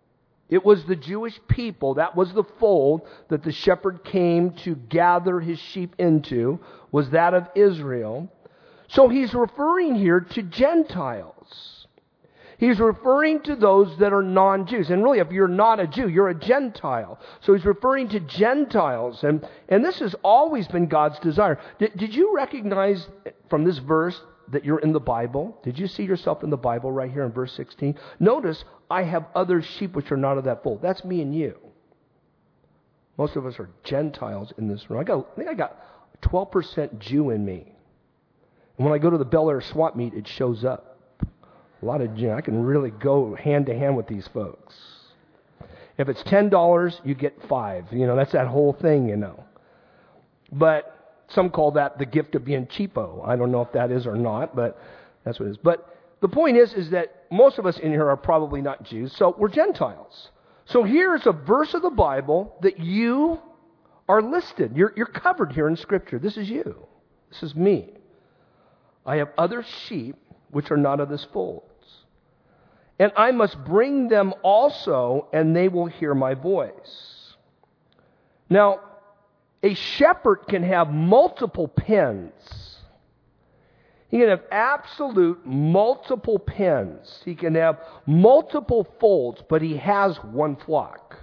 It was the Jewish people, that was the fold that the shepherd came to gather his sheep into, was that of Israel. So he's referring here to Gentiles. He's referring to those that are non-Jews. And really, if you're not a Jew, you're a Gentile. So he's referring to Gentiles. And, and this has always been God's desire. Did, did you recognize from this verse that you're in the Bible? Did you see yourself in the Bible right here in verse sixteen? Notice, I have other sheep which are not of that fold. That's me and you. Most of us are Gentiles in this room. I, got, I think I got twelve percent Jew in me. And when I go to the Bel Air swap meet, it shows up. A lot of Jew. I can really go hand to hand with these folks. If it's ten dollars, you get five. You know, that's that whole thing, you know. But some call that the gift of being cheapo. I don't know if that is or not, but that's what it is. But the point is, is that most of us in here are probably not Jews, so we're Gentiles. So here's a verse of the Bible that you are listed. You're, you're covered here in Scripture. This is you. This is me. I have other sheep which are not of this fold. And I must bring them also, and they will hear my voice. Now, a shepherd can have multiple pens. He can have absolute multiple pens. He can have multiple folds, but he has one flock.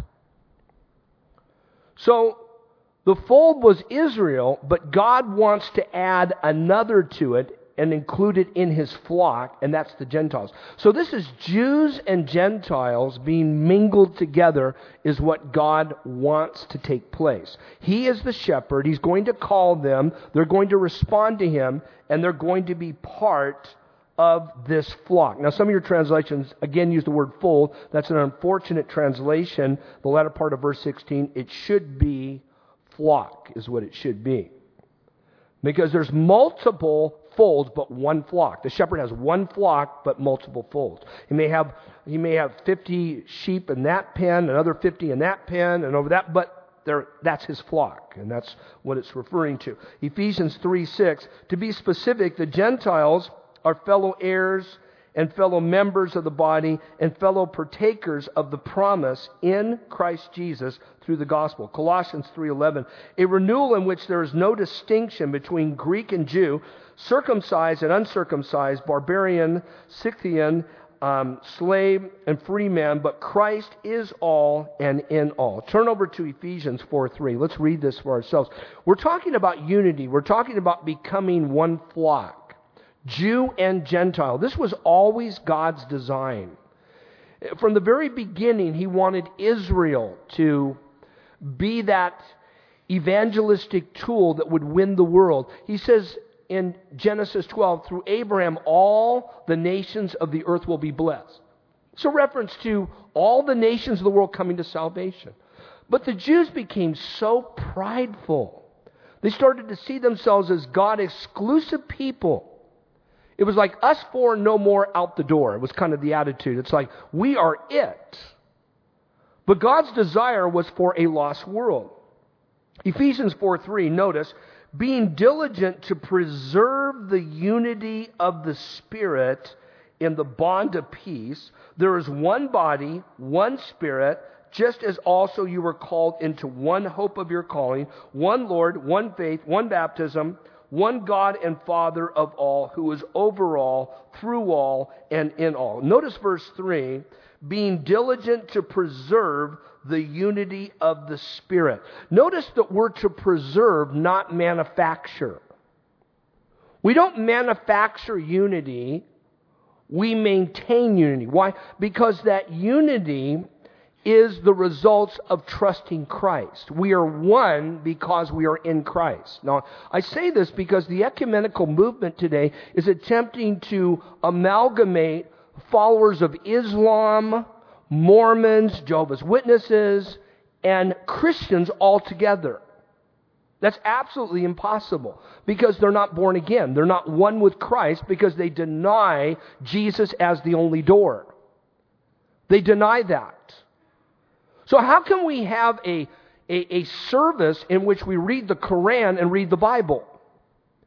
So, the fold was Israel, but God wants to add another to it and include it in his flock, and that's the Gentiles. So this is Jews and Gentiles being mingled together is what God wants to take place. He is the shepherd. He's going to call them. They're going to respond to him, and they're going to be part of this flock. Now, some of your translations, again, use the word fold. That's an unfortunate translation. The latter part of verse sixteen, it should be flock is what it should be. Because there's multiple folds, but one flock. The shepherd has one flock, but multiple folds. He may have he may have fifty sheep in that pen, another fifty in that pen, and over that, but there, that's his flock, and that's what it's referring to. Ephesians three six, to be specific, the Gentiles are fellow heirs and fellow members of the body and fellow partakers of the promise in Christ Jesus through the gospel. Colossians three eleven, a renewal in which there is no distinction between Greek and Jew, circumcised and uncircumcised, barbarian, Scythian, um, slave and free man, but Christ is all and in all. Turn over to Ephesians four three. Let's read this for ourselves. We're talking about unity. We're talking about becoming one flock. Jew and Gentile. This was always God's design. From the very beginning, he wanted Israel to be that evangelistic tool that would win the world. He says in Genesis twelve, through Abraham, all the nations of the earth will be blessed. It's a reference to all the nations of the world coming to salvation. But the Jews became so prideful. They started to see themselves as God-exclusive people. It was like us four, no more, out the door. It was kind of the attitude. It's like, we are it. But God's desire was for a lost world. Ephesians four three, notice, being diligent to preserve the unity of the Spirit in the bond of peace, there is one body, one Spirit, just as also you were called into one hope of your calling, one Lord, one faith, one baptism, one God and Father of all, who is over all, through all, and in all. Notice verse three, being diligent to preserve the unity of the Spirit. Notice that we're to preserve, not manufacture. We don't manufacture unity, we maintain unity. Why? Because that unity is the results of trusting Christ. We are one because we are in Christ. Now, I say this because the ecumenical movement today is attempting to amalgamate followers of Islam, Mormons, Jehovah's Witnesses, and Christians all together. That's absolutely impossible because they're not born again. They're not one with Christ because they deny Jesus as the only door. They deny that. So how can we have a, a, a service in which we read the Quran and read the Bible?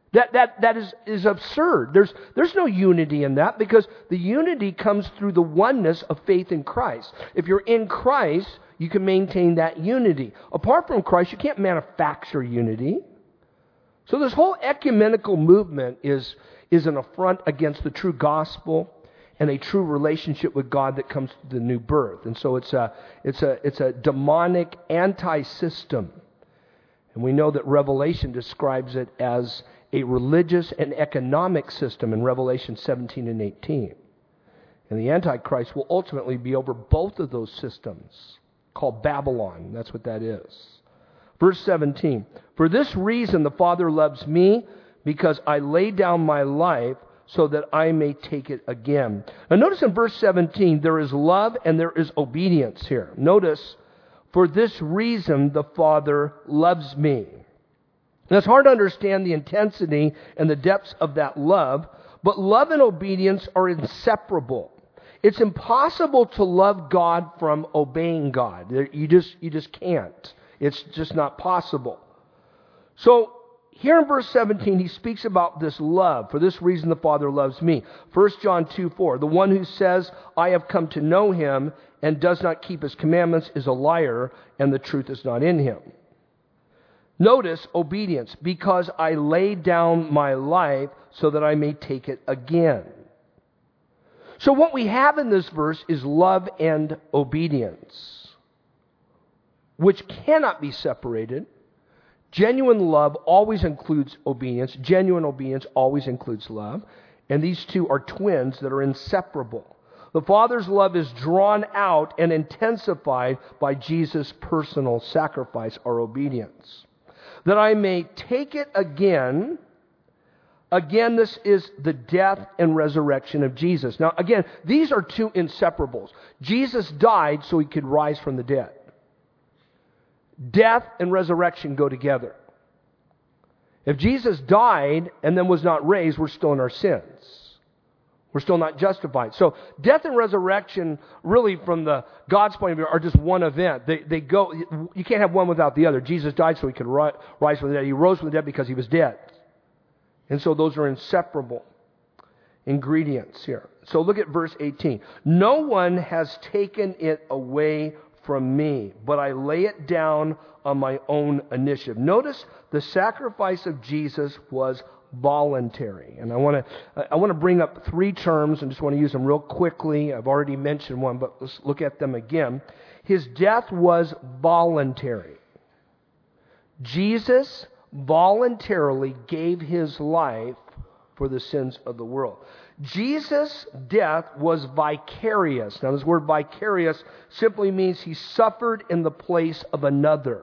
That, that, that is, is absurd. There's, there's no unity in that, because the unity comes through the oneness of faith in Christ. If you're in Christ, you can maintain that unity. Apart from Christ, you can't manufacture unity. So this whole ecumenical movement is, is an affront against the true gospel and a true relationship with God that comes through the new birth. And so it's a, it's a, it's a demonic anti-system. And we know that Revelation describes it as a religious and economic system in Revelation seventeen and eighteen. And the Antichrist will ultimately be over both of those systems, called Babylon. That's what that is. Verse seventeen, for this reason the Father loves me, because I lay down my life so that I may take it again. Now notice in verse seventeen, there is love and there is obedience here. Notice, for this reason the Father loves me. Now, it's hard to understand the intensity and the depths of that love, but love and obedience are inseparable. It's impossible to love God from obeying God. You just, you just can't. It's just not possible. So, here in verse seventeen, he speaks about this love. For this reason the Father loves me. First John two four, the one who says, I have come to know him and does not keep his commandments is a liar, and the truth is not in him. Notice obedience, because I lay down my life so that I may take it again. So what we have in this verse is love and obedience, which cannot be separated. Genuine love always includes obedience. Genuine obedience always includes love. And these two are twins that are inseparable. The Father's love is drawn out and intensified by Jesus' personal sacrifice, our obedience. That I may take it again. Again, this is the death and resurrection of Jesus. Now, again, these are two inseparables. Jesus died so he could rise from the dead. Death and resurrection go together. If Jesus died and then was not raised, we're still in our sins. We're still not justified. So death and resurrection, really from the God's point of view, are just one event. They, they go. You can't have one without the other. Jesus died so he could ri- rise from the dead. He rose from the dead because he was dead. And so those are inseparable ingredients here. So look at verse eighteen. No one has taken it away from me, but I lay it down on my own initiative. Notice the sacrifice of Jesus was voluntary. And I want to I want to bring up three terms and just want to use them real quickly. I've already mentioned one, but let's look at them again. His death was voluntary. Jesus voluntarily gave his life for the sins of the world. Jesus' death was vicarious. Now, this word vicarious simply means he suffered in the place of another.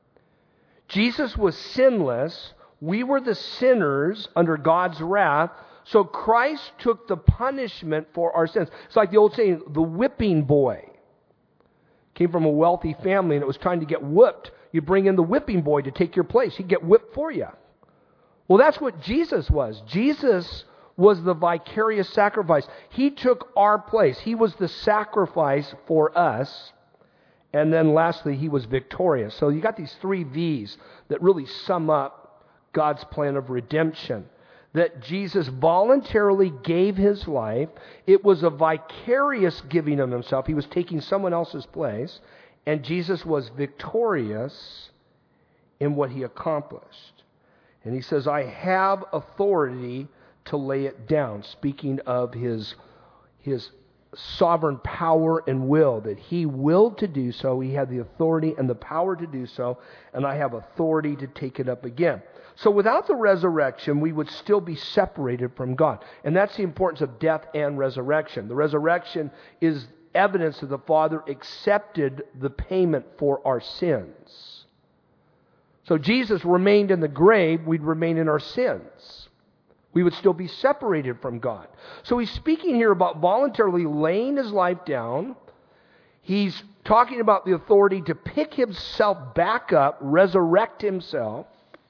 Jesus was sinless. We were the sinners under God's wrath. So Christ took the punishment for our sins. It's like the old saying, the whipping boy. Came from a wealthy family and it was trying to get whipped. You bring in the whipping boy to take your place. He'd get whipped for you. Well, that's what Jesus was. Jesus was the vicarious sacrifice. He took our place. He was the sacrifice for us. And then lastly, he was victorious. So you got these three V's that really sum up God's plan of redemption. That Jesus voluntarily gave his life. It was a vicarious giving of himself. He was taking someone else's place. And Jesus was victorious in what he accomplished. And he says, I have authority to lay it down. Speaking of his, his sovereign power and will, that he willed to do so. He had the authority and the power to do so. And I have authority to take it up again. So without the resurrection, we would still be separated from God. And that's the importance of death and resurrection. The resurrection is evidence that the Father accepted the payment for our sins. So Jesus remained in the grave, we'd remain in our sins. We would still be separated from God. So he's speaking here about voluntarily laying his life down. He's talking about the authority to pick himself back up, resurrect himself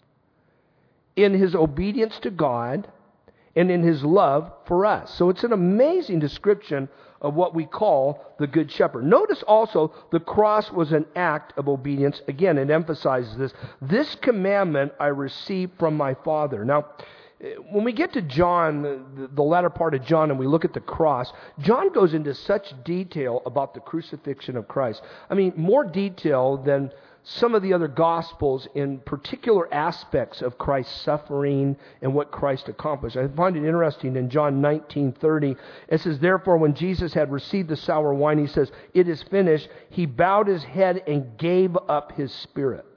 in his obedience to God and in his love for us. So it's an amazing description of what we call the Good Shepherd. Notice also the cross was an act of obedience. Again, it emphasizes this. This commandment I received from my Father. Now, when we get to John, the, the latter part of John, and we look at the cross, John goes into such detail about the crucifixion of Christ. I mean, more detail than some of the other Gospels in particular aspects of Christ's suffering and what Christ accomplished. I find it interesting in John nineteen thirty, it says, therefore, when Jesus had received the sour wine, he says, it is finished. He bowed his head and gave up his spirit.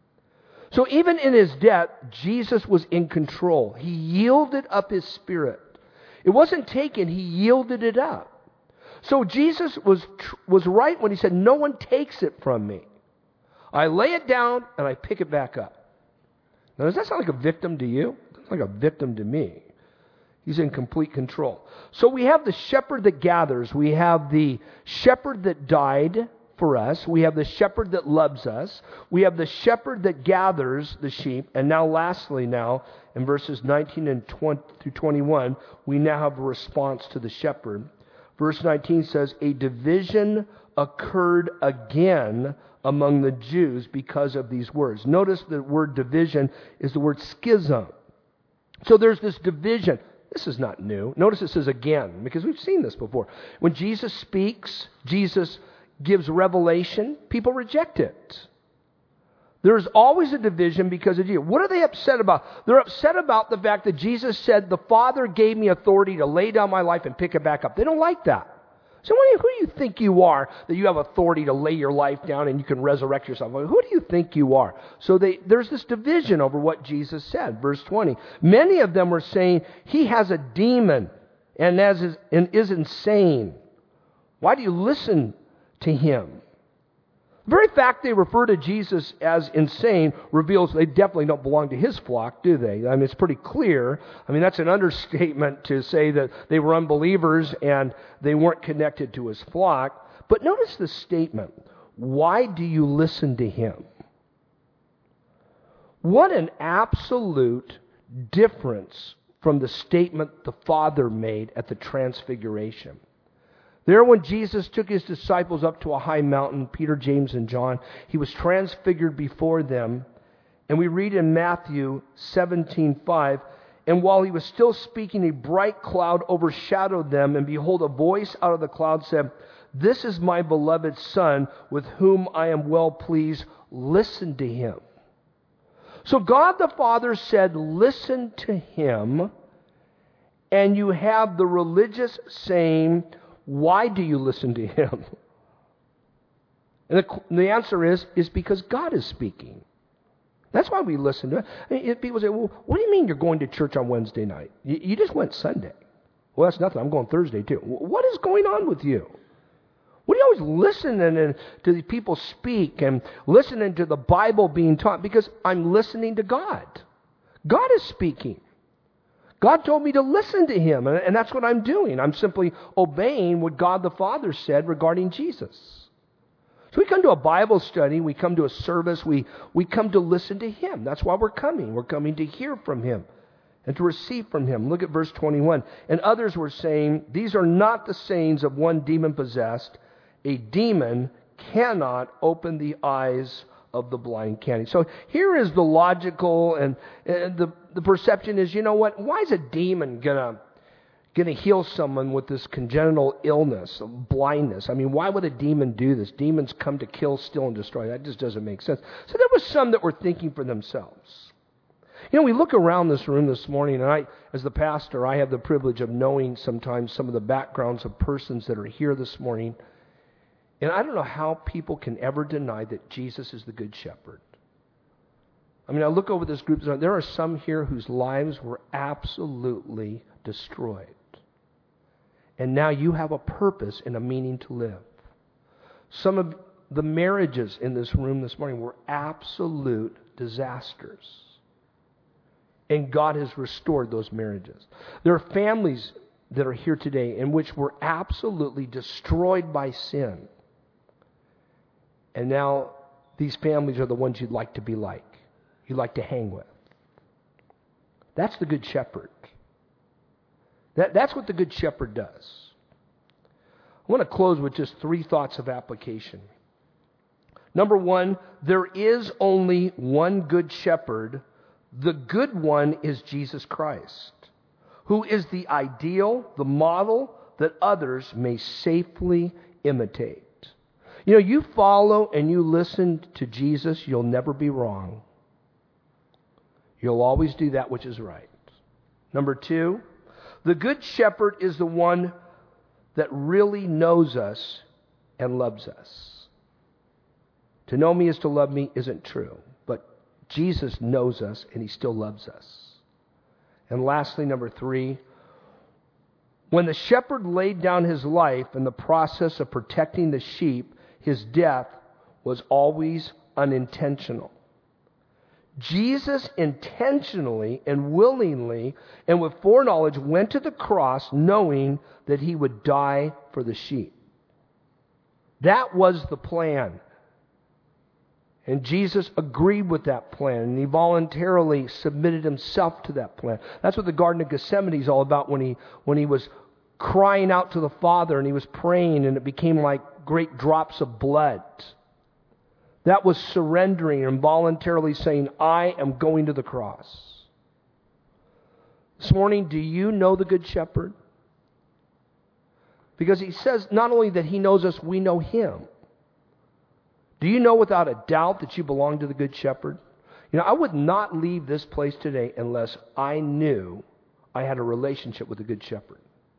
So even in his death, Jesus was in control. He yielded up his spirit. It wasn't taken, he yielded it up. So Jesus was, was right when he said, no one takes it from me. I lay it down and I pick it back up. Now, does that sound like a victim to you? It sounds like a victim to me. He's in complete control. So we have the shepherd that gathers. We have the shepherd that died for us. We have the shepherd that loves us. We have the shepherd that gathers the sheep. And now lastly now, in verses nineteen and twenty through twenty-one, we now have a response to the shepherd. Verse nineteen says, a division occurred again among the Jews because of these words. Notice the word division is the word schism. So there's this division. This is not new. Notice it says again, because we've seen this before. When Jesus speaks, Jesus gives revelation, people reject it. There's always a division because of you. What are they upset about? They're upset about the fact that Jesus said, the Father gave me authority to lay down my life and pick it back up. They don't like that. So who do you think you are that you have authority to lay your life down and you can resurrect yourself? Who do you think you are? So they, there's this division over what Jesus said. Verse twenty. Many of them were saying, he has a demon and, as is, and is insane. Why do you listen to him? The very fact they refer to Jesus as insane reveals they definitely don't belong to his flock, do they? I mean, it's pretty clear. I mean, that's an understatement to say that they were unbelievers and they weren't connected to his flock. But notice the statement, why do you listen to him? What an absolute difference from the statement the Father made at the Transfiguration. There, when Jesus took his disciples up to a high mountain, Peter, James, and John, he was transfigured before them. And we read in Matthew seventeen five, and while he was still speaking, a bright cloud overshadowed them, and behold, a voice out of the cloud said, this is my beloved Son, with whom I am well pleased. Listen to him. So God the Father said, listen to him. And you have the religious saying, why do you listen to him? And the, the answer is, is because God is speaking. That's why we listen to it. I mean, people say, well, what do you mean you're going to church on Wednesday night? You, you just went Sunday. Well, that's nothing. I'm going Thursday too. What is going on with you? What are you always listening to the people speak and listening to the Bible being taught? Because I'm listening to God. God is speaking. God told me to listen to him, and that's what I'm doing. I'm simply obeying what God the Father said regarding Jesus. So we come to a Bible study, we come to a service, we, we come to listen to him. That's why we're coming. We're coming to hear from him and to receive from him. Look at verse twenty-one. And others were saying, these are not the sayings of one demon-possessed. A demon cannot open the eyes of the blind, can he? So here is the logical and, and the The perception is, you know what? Why is a demon gonna gonna heal someone with this congenital illness, blindness? I mean, why would a demon do this? Demons come to kill, steal, and destroy. That just doesn't make sense. So there was some that were thinking for themselves. You know, we look around this room this morning, and I, as the pastor, I have the privilege of knowing sometimes some of the backgrounds of persons that are here this morning. And I don't know how people can ever deny that Jesus is the Good Shepherd. I mean, I look over this group, there are some here whose lives were absolutely destroyed. And now you have a purpose and a meaning to live. Some of the marriages in this room this morning were absolute disasters. And God has restored those marriages. There are families that are here today in which were absolutely destroyed by sin. And now these families are the ones you'd like to be like. You like to hang with. That's the Good Shepherd. That, that's what the Good Shepherd does. I want to close with just three thoughts of application. Number one, there is only one Good Shepherd The good one is Jesus Christ, who is the ideal, the model that others may safely imitate. You know, you follow and you listen to Jesus, you'll never be wrong. You'll always do that which is right. Number two, the good shepherd is the one that really knows us and loves us. To know me is to love me isn't true, but Jesus knows us and he still loves us. And lastly, number three, when the shepherd laid down his life in the process of protecting the sheep, his death was always unintentional. Jesus intentionally and willingly and with foreknowledge went to the cross knowing that he would die for the sheep. That was the plan. And Jesus agreed with that plan, and he voluntarily submitted himself to that plan. That's what the Garden of Gethsemane is all about, when he when he was crying out to the Father and he was praying and it became like great drops of blood. That was surrendering and voluntarily saying, I am going to the cross. This morning, do you know the Good Shepherd? Because he says not only that he knows us, we know him. Do you know without a doubt that you belong to the Good Shepherd? You know, I would not leave this place today unless I knew I had a relationship with the Good Shepherd.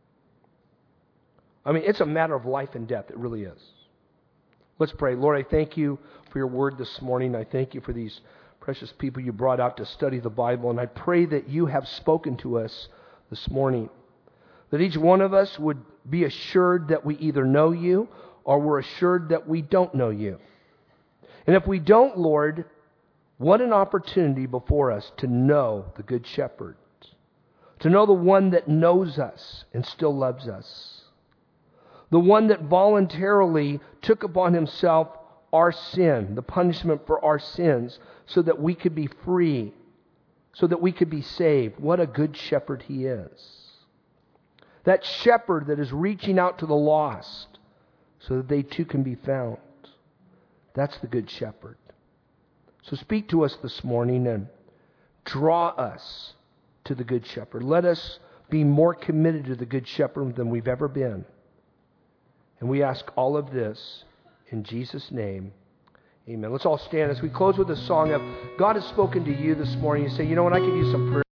I mean, it's a matter of life and death. It really is. Let's pray. Lord, I thank you for your word this morning. I thank you for these precious people you brought out to study the Bible. And I pray that you have spoken to us this morning. That each one of us would be assured that we either know you or we're assured that we don't know you. And if we don't, Lord, what an opportunity before us to know the Good Shepherd. To know the one that knows us and still loves us. The one that voluntarily took upon himself our sin, the punishment for our sins, so that we could be free, so that we could be saved. What a good shepherd he is. That shepherd that is reaching out to the lost, so that they too can be found. That's the Good Shepherd. So speak to us this morning and draw us to the Good Shepherd. Let us be more committed to the Good Shepherd than we've ever been. And we ask all of this in Jesus' name. Amen. Let's all stand as we close with a song of God has spoken to you this morning. You say, you know what, I could use some prayer.